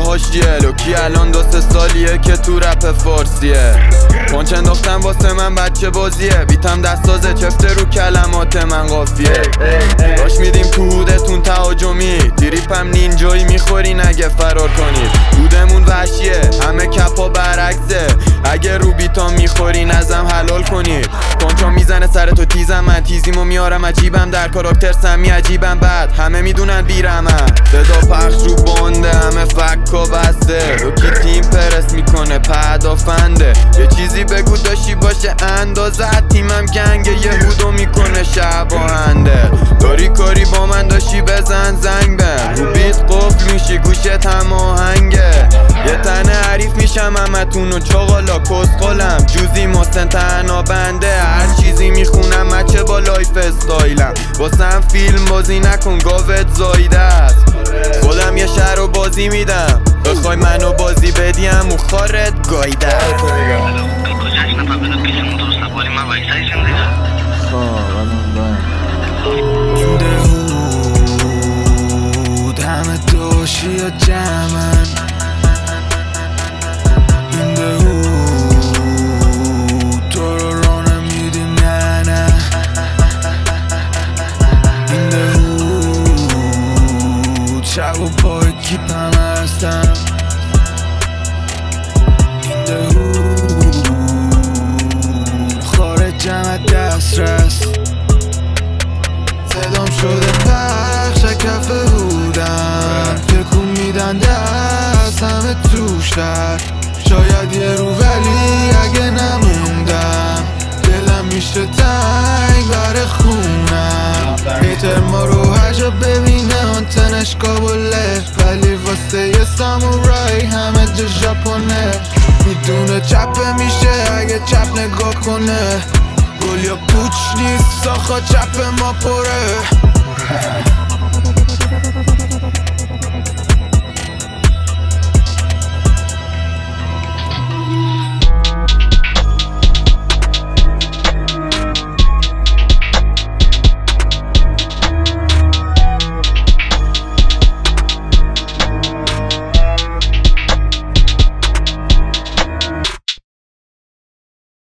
هاشیه لوکی الان 2-3 سالیه که تو رپ فارسیه. پانچ انداختم واسه من بچه بازیه، بیتم دستازه چفته رو کلمات من قافیه. راش میدیم تو هودتون تهاجمی، دیریپم نینجایی میخورین اگه فرار کنید. هودمون وحشیه همه کپا برعکسه، اگه رو بیتام میخورین ازم حلال کنید. پانچام میزنه سر تو تیزم، من تیزیمو میارم عجیبم، در کاراکتر سمی عجیبم، بعد همه میدونن بیرمم. صدا پخش رو بانده همه فکا بسته، رو کی تیم پرس میکنه پدافنده. یه چیزی بگو داشتی باشه اندازت، تیمم گنگه یهودو میکنه شباهنده. داری کاری با من داشتی بزن زنگ بهم، رو بیت قفل میشی گوشت هم آهنگه. یه تنه حریف میشم همتون و چاقالا کسخالم، جوزی محسن تنها بنده، هر چیزی میخونم مچه با لایف استایلم. واسم فیلم بازی نکن گاوت زایده است، خودم یه شهر رو بازی میدم، بخوای منو بازی بدیم و خارت گایده. این دهود همه دوشی و جمن، این دهود تو رو نمیدیم نه نه، این دهود شب و پای کیپم هستم، این دهود خارجم دسترس، صدام شده پخش کف هودم، تکون میدن دست همه توش در، شاید یه رو ولی اگه نموندم دلم میشه تنگ بر خونم. هیتر ما رو هجا ببینه آنتنش کابله، ولی واسه یه سامورای همه جا ژاپنه. میدونه چپه میشه اگه چپ نگاه کنه، گل یا پوچ نیست آخا چپ ما پره.